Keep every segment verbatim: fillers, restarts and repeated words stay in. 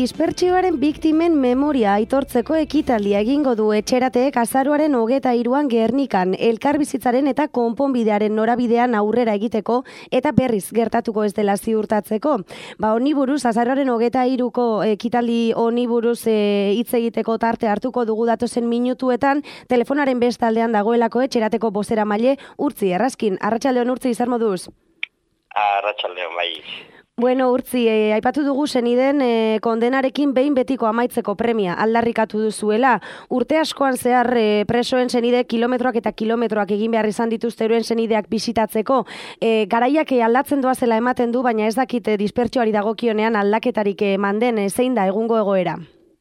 Dispertsioaren biktimen memoria aitortzeko ekitaldia egingo du Etxerateek azaroaren hogeta hiruan Gernikan, elkarbizitzaren eta konponbidearen norabidean aurrera egiteko eta berriz gertatuko ez dela ziurtatzeko. Ba, honi buruz, azaroaren hogeta hiruko ekitaldi honi buruz hitz e, egiteko tarte hartuko dugu datozen minutuetan, telefonaren bestaldean dagoelako Etxerateko bozeramaile Urtzi Erraskin. Arratsaldeon, Urtzi, zer moduz? Arratsaldeon, bai. Bueno, Urtzi, eh, aipatu dugu senideen eh, kondenarekin behin betiko amaitzeko premia aldarrikatu duzuela. Urte askoan zehar eh, presoen senide kilometroak eta kilometroak egin behar izan dituzte euren senideak bisitatzeko. Eh, garaiak eh, aldatzen doazela ematen du, baina ez dakite dispertsioari dagokionean aldaketarik eh, manden eh, zein da egungo egoera.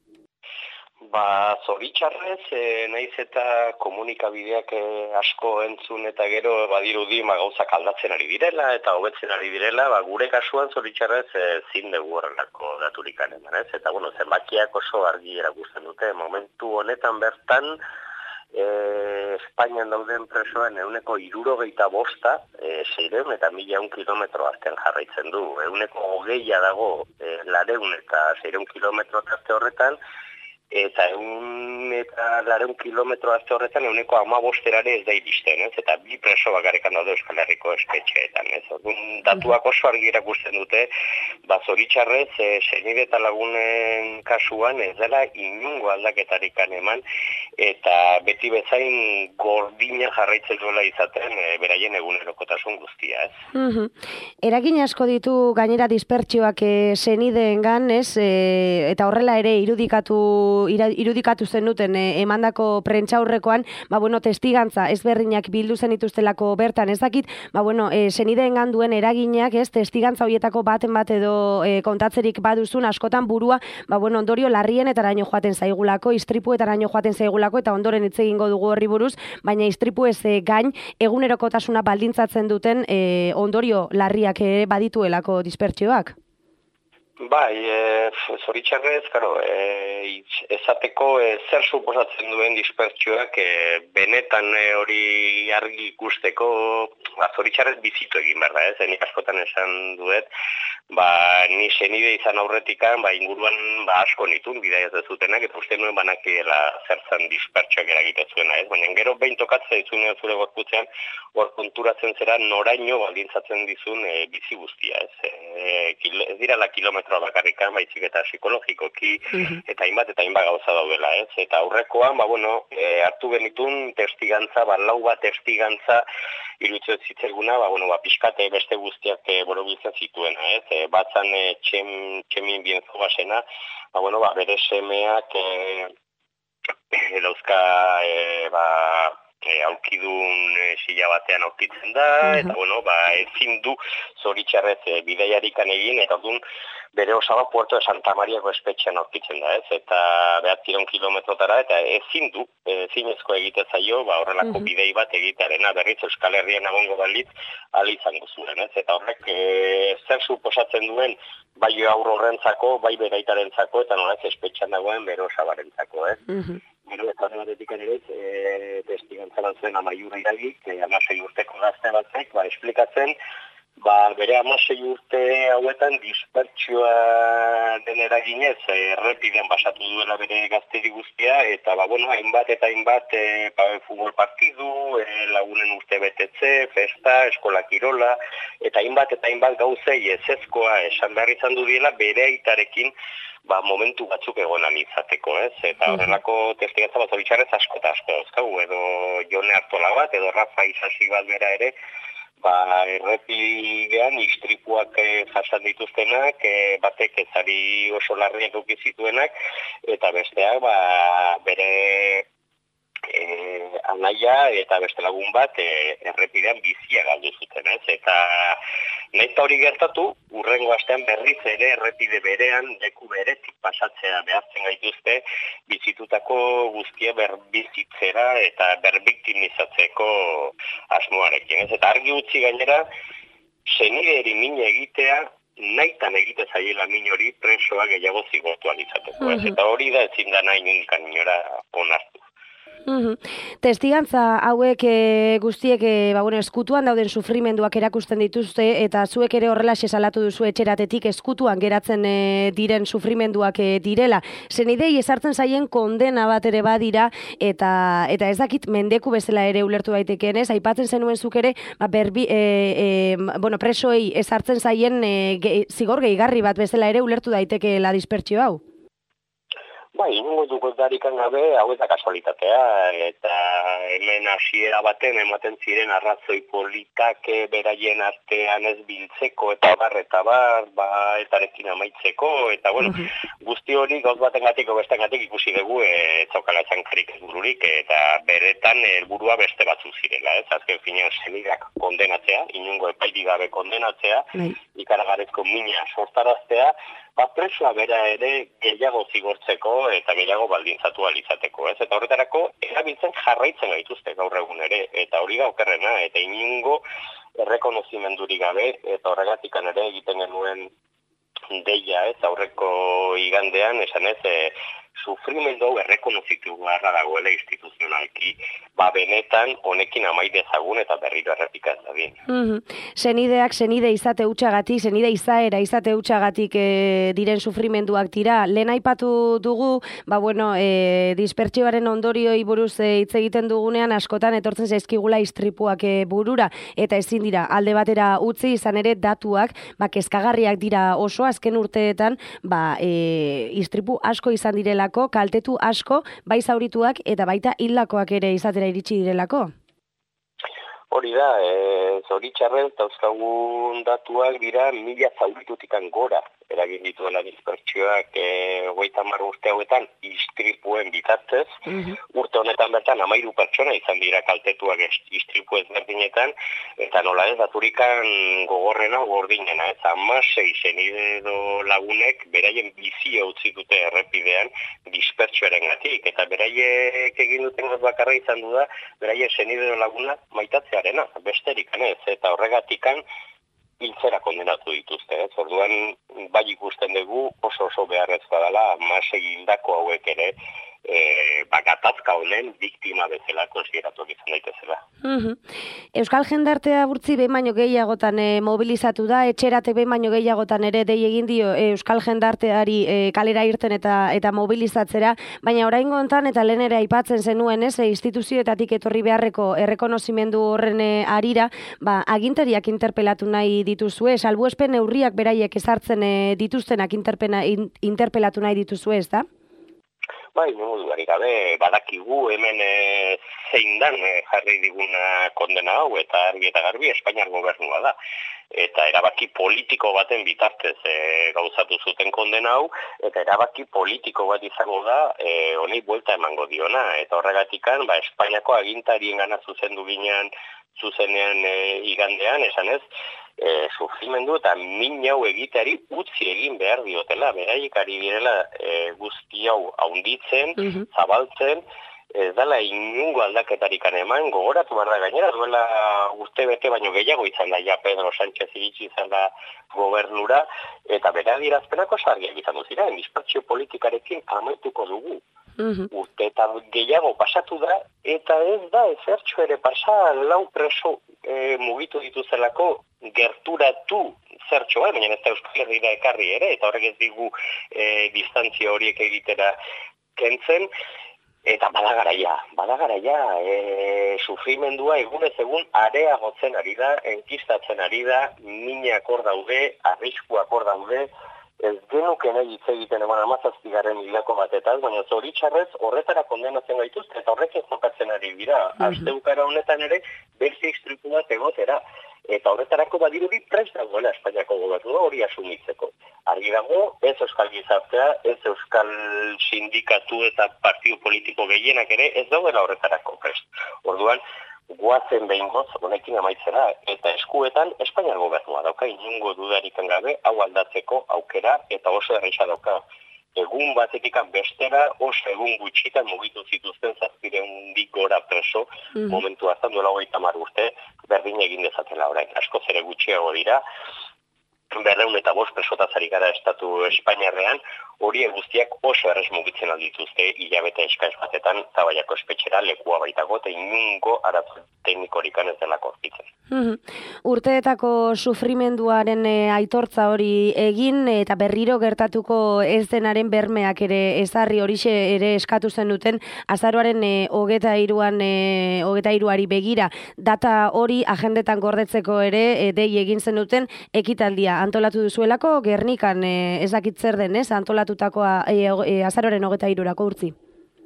Ba, zoritxarrez, e, naiz eta komunikabideak e, asko entzun eta gero badirudi ma gauzak aldatzen ari direla eta hobetzen ari direla, ba, gure kasuan zoritxarrez e, zin dugu horrelako daturikan eman, ez? Eta, bueno, zenbakiak oso argi erakusten dute. Momentu honetan bertan, e, Espainian dauden presoen euneko hirurogeita bosta, e, seireun eta mila un kilometro artean jarraitzen du. Euneko hogeia dago e, lareun eta seireun kilometro arte horretan, eta egun eta lareun kilometro arte horretan euneko hamabosterare ez da iristen, ez? Eta bi preso bakarrekan daude Euskal Herriko espetxeetan, ez? Orduan datuak oso argi erakusten dute, ba, zoritxarrez, e, senide eta lagunen kasuan ez dela inungo aldaketarikan eman, eta beti bezain gordina jarraitzen duela izaten e, beraien egunerokotasun guztia, ez? Uh-huh. Eragin asko ditu gainera dispertsioak e, senideengan, ez? E, eta horrela ere irudikatu irudikatu zenuten eh, emandako prentsaurrekoan, ba bueno, testigantza ezberdinak bildu zenituztelako bertan, ez dakit, ba bueno, eh, senideengan duen eraginak, ez, testigantza hoietako baten bat edo eh, kontatzerik baduzun askotan burua, ba bueno, ondorio larrienetaraino joaten zaigulako, istripuetaraino joaten zaigulako eta ondoren hitz egingo dugu horri buruz, baina istripu ez eh, gain egunerokotasuna baldintzatzen duten eh, ondorio larriak ere badituelako dispertsioak. Bai, e, zoritxarrez, karo, e, ezateko e, zer suposatzen duen dispertsioak e, benetan e, hori argi ikusteko, ba, zoritxarrez bizitu egin behar da, ez? Nik askotan esan duet, ba, ni senide izan aurretikan, ba, inguruan ba, asko nitun, bidaia ez zutenak, eta uste nuen banakiela zertzan dispertsioak eragite zuena, ez? Baina gero behin tokatzen dizunean zure gorputzean, hor konturatzen zera noraino baldintzatzen dizun e, bizi guztia, ez? E, kilo, ez dira la kilometro bakarrikan, baizik eta psikologikoki, eta hainbat eta hainbat gauza daudela, ez? Eta aurrekoan, ba, bueno, e, hartu genitun testigantza, ba, lau bat testigantza irutzen zitzaiguna, ba, bueno, ba, pixkate beste guztiak e, borobiltzen zituena, ez? E, batzan e, txem, txemin bienzo basena, ba, bueno, ba, bere semeak e, e, dauzka, e, ba, E, aukidun e, sila batean aurkitzen da, uh-huh. Eta bueno, ba, ezin du zoritxarrez e, bidaiarikan egin, eta orduan bere osaba Puerto de Santa Mariako espetxean aurkitzen da, ez? Eta behatziron kilometrotara, eta ezin du, ezinezko egite zaio, ba, horrelako uh-huh. bidei bat egitearena, berriz Euskal Herrian agongo balitz, ali izango zuen, ez? Eta horrek e, zer suposatzen duen, bai aurro horrentzako, bai beraitarentzako, eta nolaz espetxean dagoen bere osabarentzako, ez? Uh-huh. Gero ez horren batetik ere, e, testigantzalan zuen amaiura iragik, e, amasei urteko gazte batzek, ba, esplikatzen, ba, bere amasei urte hauetan dispertsioa den eraginez, e, errepidean basatu duela bere gazteri guztia, eta, ba, bueno, hainbat eta hainbat e, ba, futbol partidu, e, lagunen urte betetze, festa, eskola kirola, eta hainbat eta hainbat gauzei ezezkoa esan behar izan du diela bere aitarekin, ba, momentu batzuk egonan izateko, ez? Eta horrelako testigantza bat zoritxarrez asko eta asko dauzkagu, edo Jone Artola bat, edo Rafa Isasi bat bera ere, ba, errepidean istripuak e, jasan dituztenak, e, batek ezari oso larriak ukizituenak, eta besteak, ba, bere e, anaia eta beste lagun bat e, errepidean bizia galdu zuten, ez? Eta nahi eta hori gertatu, urrengo astean berriz ere errepide berean, leku beretik pasatzea behartzen gaituzte, bizitutako guztia berbizitzera eta berbiktimizatzeko asmoarekin, ez? Eta argi utzi gainera, senideri min egitea, nahitan egite zaiela min hori presoa gehiago zigortu alizateko, ez? Eta hori da ezin da nahi nunkan inora onartu. Mm-hmm. Testigantza hauek e, guztiek e, ba, bueno, eskutuan dauden sufrimenduak erakusten dituzte eta zuek ere horrelaxe salatu duzu etxeratetik eskutuan geratzen e, diren sufrimenduak e, direla. Senidei ezartzen zaien kondena bat ere badira eta eta ez dakit mendeku bezala ere ulertu daitekeen, ez? Aipatzen zenuen zuk ere, ba, berbi, e, e, bueno, presoei ezartzen zaien e, ge, zigor gehigarri bat bezala ere ulertu daiteke la dispertsio hau. Bai, inungo dukotarikan gabe, hau eta kasualitatea, eta hemen hasiera baten ematen ziren arrazoi politak beraien artean ez biltzeko, eta bar, eta bar, ba, etarekin amaitzeko, eta bueno, guzti hori gauz baten gatik, obesten gatik ikusi dugu, ez zaukala zankarik ez bururik, eta beretan helburua beste batzu zirela, ez, azken finean senideak kondenatzea, inungo epaili gabe kondenatzea, ikaragarezko mina sortaraztea, ba, presoa bera ere gehiago zigortzeko eta gehiago baldintzatu alizateko, ez? Eta horretarako erabiltzen jarraitzen gaituzte gaur egun ere, eta hori da okerrena, eta inungo errekonozimendurik gabe, eta horregatikan ere egiten genuen deia, ez? Aurreko igandean, esan ez, e, sufrimendu hau errekonozitu beharra dagoela instituzionalki, ba benetan honekin amai dezagun eta berriro errepikaz dadin. Mm-hmm. Senideak senide izate hutsagatik, senide izaera izate hutsagatik e, diren sufrimenduak dira. Lehen aipatu dugu, ba bueno, e, dispertsioaren ondorioi buruz e, hitz egiten dugunean askotan etortzen zaizkigula istripuak e, burura eta ezin dira alde batera utzi, izan ere datuak ba kezkagarriak dira oso azken urteetan, ba e, istripu asko izan direla, kaltetu asko, bai zaurituak eta baita hildakoak ere izatera iritsi direlako. Hori da, e, zoritxarrez, dauzkagun datuak dira mila zauritutikan gora eragin dituela dispertsioak e, hogeita hamar urte hauetan istripuen bitartez. Mm-hmm. Urte honetan bertan hamairu pertsona izan dira kaltetuak istripu ezberdinetan, eta nola ez daturikan gogorrena gordinena, ez hamasei senide edo lagunek beraien bizia utzi dute errepidean dispertsioaren gatik, eta beraiek egin duten gaz bakarra izan du da, beraien senide edo laguna maitatzearena, besterik ez, eta horregatikan hiltzera kondenatu dituzte, ez? Orduan bai ikusten dugu oso oso beharrezkoa dela hamasei hildako hauek ere e, bagatazka honen biktima bezala konsideratu izan daitezela. Mm-hmm. Euskal jendartea burtzi behin baino gehiagotan e, mobilizatu da, etxerate behin baino gehiagotan ere dei egin dio e, Euskal jendarteari e, kalera irten eta eta mobilizatzera, baina oraingo hontan eta lehen ere aipatzen zenuen, ez, e, instituzioetatik etorri beharreko errekonozimendu horren e, arira, ba, agintariak interpelatu nahi dituzue, salbuespen neurriak beraiek ezartzen e, dituztenak interpena, in, interpelatu nahi dituzue, ez da? Bai, nugu dudarik gabe, badakigu hemen e, zein dan e, jarri diguna kondena hau, eta argi eta garbi Espainiar gobernua da. Eta erabaki politiko baten bitartez e, gauzatu zuten kondena hau, eta erabaki politiko bat izango da e, honei buelta emango diona. Eta horregatikan, ba, Espainiako agintarien gana zuzendu ginean, zuzenean e, igandean, esan ez, E, sufrimendu eta min hau egiteari utzi egin behar diotela, beraiek ari direla e, guzti hau haunditzen, mm-hmm. zabaltzen, ez dela inungo aldaketarikan eman, gogoratu behar da gainera, duela urte bete baino gehiago izan da, ja Pedro Sánchez iritsi izan da gobernura, eta bera dirazpenako sargiak izan duziren, dispertsio politikarekin amaituko dugu. Mm-hmm. Urte eta gehiago pasatu da, eta ez da ezertxo ere pasa lau preso e, mugitu dituzelako gerturatu zertxoa, baina ez da Euskal Herrira ekarri ere, eta horrek ez digu e, distantzia horiek egitera kentzen, eta badagaraia, badagaraia, e, sufrimendua egunez egun areagotzen ari da, enkistatzen ari da, minak hor daude, arriskuak hor daude, ez genuke nahi hitz egiten eman amazazpigarren hilako batetaz, baina zoritxarrez horretara kondenatzen gaituzte, eta horrek ez jokatzen ari dira. Mm-hmm. Asteukara honetan ere, beste istripu bat egotera. Eta horretarako badirudi prest dagoela Espainiako gobernua hori asumitzeko. Argi dago, ez euskal gizartea, ez euskal sindikatu eta partio politiko gehienak ere, ez dagoela horretarako prest. Orduan, guazen behingoz honekin amaitzera, eta eskuetan Espainiar gobernua dauka, inungo dudarikan gabe, hau aldatzeko aukera, eta oso erresa dauka. Egun batetikan bestera, oso egun gutxitan mugitu zituzten zazpireundik gora preso, mm. momentu hartan duela hogeita hamar urte, berdin egin dezatela orain. Asko zere gutxiago dira, berreun eta bost presotaz ari gara estatu Espainiarrean, horiek guztiak oso errez mugitzen aldituzte hilabete eskaz batetan Zabaiako espetxera lekua baitago eta inungo arazo teknikorikan ez delako aurkitzen. Mm-hmm. Urteetako sufrimenduaren e, aitortza hori egin eta berriro gertatuko ez denaren bermeak ere ezarri horixe ere eskatu zen duten azaroaren e, hogeta hiruan e, hogeta hiruari begira data hori agendetan gordetzeko ere e, dei egin zen duten ekitaldia antolatu duzuelako Gernikan e, ez dakit zer den, ez? Antolatutakoa e, e, azaroaren hogeta hirurako Urtzi.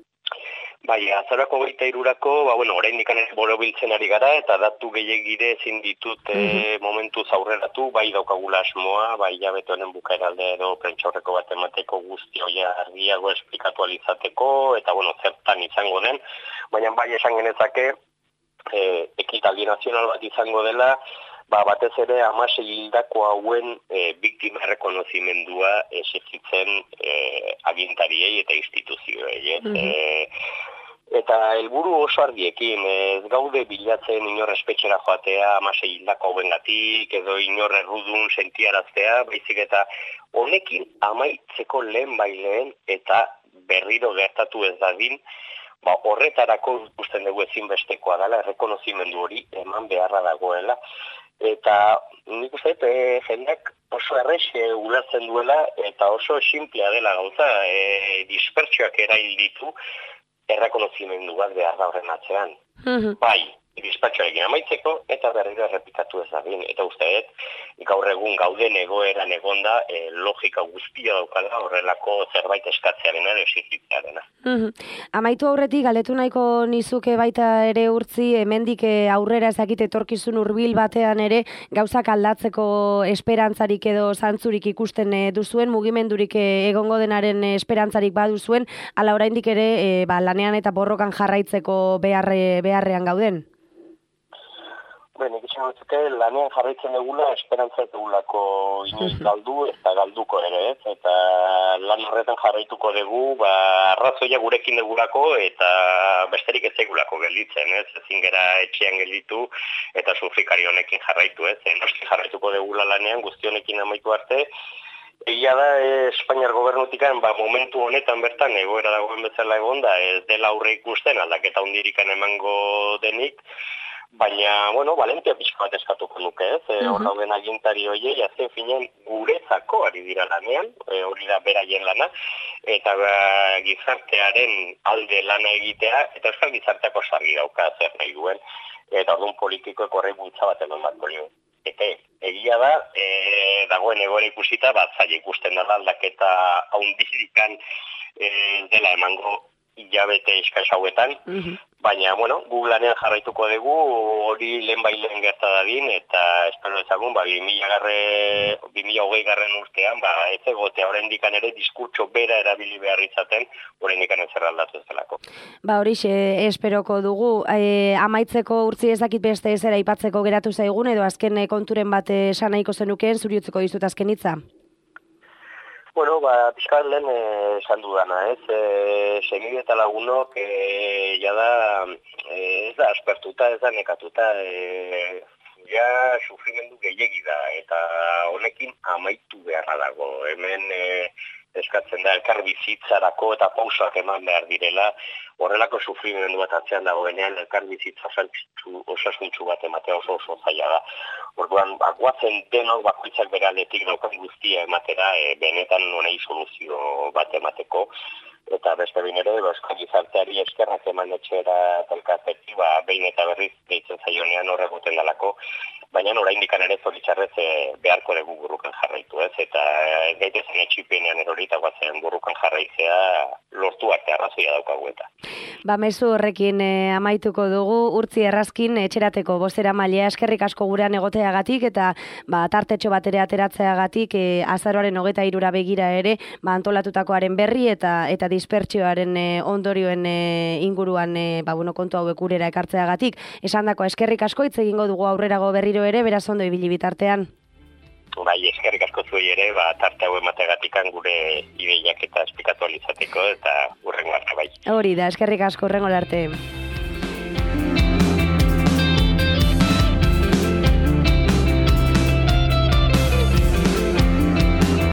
Bai, azarako hogeita hirurako, ba, bueno, oraindik ere borobiltzen ari gara, eta datu gehiagire ezin ditut mm-hmm. e, momentuz aurreratu, bai daukagula asmoa, bai hilabete honen bukaeralde edo prentsaurreko bat emateko guzti hoia argiago esplikatu alizateko, eta bueno, zertan izango den, baina bai esan genezake, e, ekitaldi nazional bat izango dela, ba, batez ere hamasei hildako hauen e, biktima errekonozimendua exigitzen e, agintariei eta instituzioei. Mm-hmm. e, eta helburu oso argiekin, ez gaude bilatzen inor espetxera joatea hamasei hildako hauengatik edo inor errudun sentiaraztea, baizik eta honekin amaitzeko lehen baileen eta berriro gertatu ez dadin, ba, horretarako ikusten dugu ezinbestekoa dela, errekonozimendu hori eman beharra dagoela. Eta nik uste e, jendeak oso errexe ulertzen duela eta oso simplea dela gauza, e, dispertsioak erail ditu errekonozimendu bat behar da horren atzean. Mm-hmm. Bai, dispertsioarekin amaitzeko eta berriro errepikatu ez dadin. Eta usteet, gaur egun gauden egoeran egonda e, logika guztia daukala horrelako zerbait eskatzearena edo exigitzearena. Mm-hmm. Amaitu aurretik, galetu nahiko nizuke baita ere Urtzi, hemendik aurrera ezakite etorkizun hurbil batean ere gauzak aldatzeko esperantzarik edo zantzurik ikusten duzuen, mugimendurik egongo denaren esperantzarik baduzuen, ala oraindik ere e, ba, lanean eta borrokan jarraitzeko beharre, beharrean gauden? Ben, ikizan dutzuke, lanean jarraitzen dugula, esperantza dugulako inoiz galdu, eta galduko ere, ez? Eta lan horretan jarraituko dugu, ba, arrazoia gurekin dugulako, eta besterik ez egulako gelditzen, ez? Ezin gera etxean gelditu, eta sufrikari honekin jarraitu, ez? Noski jarraituko dugula lanean, guzti honekin amaitu arte, egia da, eh, Espainiar gobernutikan, ba, momentu honetan bertan, egoera dagoen bezala egonda, ez dela aurre ikusten, aldaketa hundirikan emango denik, baina, bueno, valentia pixka bat eskatuko nuke, ez? E, hor dauden agintari hoiei, azken finean guretzako ari dira lanean, e, hori da beraien lana, eta ba, gizartearen alde lana egitea, eta euskal gizarteako sargi dauka zer nahi duen, eta orduan politikoek horrek bultza bat eman bat bolio. Eta egia da, e, dagoen egoera ikusita, bat zaila ikusten da aldaketa haundirikan e, dela emango hilabete eskaz hauetan, mm-hmm. baina, bueno, gu lanean jarraituko dugu, hori lehen bai lehen gerta dadin, eta espero ezagun, ba, bi mila hogei garren urtean, ba, ez egotea oraindikan ere diskurtso bera erabili behar izaten, oraindikan ez erraldatu ez delako. Ba, horixe, esperoko dugu, e, amaitzeko Urtzi ez dakit beste ez era ipatzeko geratu zaigun, edo azken konturen bat esan nahiko zenukeen, zuri utziko dizut azken hitza? Bueno, ba, pixkat lehen esan dudana, ez? E, Senide eta lagunok, e, jada, e, ez da aspertuta, ez da nekatuta, e, ja sufrimendu gehiegi da, eta honekin amaitu beharra dago. Hemen e, eskatzen da elkar bizitzarako eta pausoak eman behar direla, horrelako sufrimendu bat atzean dagoenean elkar bizitza osasuntsu bat ematea oso oso zaila da. Orduan, guatzen denok bakoitzak bere aldetik daukan guztia ematera, e, benetan honei soluzio bat emateko, eta beste behin ere, euskal gizarteari eskerrak eman etxera talkatzeki, ba, behin eta berriz gehitzen zaionean horregoten dalako, baina oraindik ere zoritxarrez e, beharko dugu burrukan jarraitu, ez? Eta gaitezen etxipenean erori eta guatzen burrukan jarraitzea lortu arte arrazoia daukagu eta. Ba, mezu horrekin e, amaituko dugu, Urtzi Errazkin etxerateko bostera mailea eskerrik asko gurean egoteagatik eta ba, tartetxo bat ere ateratzeagatik e, azaroaren hogeta hirura begira ere ba, antolatutakoaren berri eta eta dispertsioaren e, ondorioen e, inguruan e, ba, bueno, kontu hauek urera ekartzeagatik. Esandako eskerrik asko hitz egingo dugu aurrerago berriro ere, beraz ondo ibili bitartean. Bai, eskerrik asko zuei ere, ba, tarte hau emategatikan gure ideiak eta esplikatu alizateko eta urrengo arte bai. Hori da, eskerrik asko urrengo arte.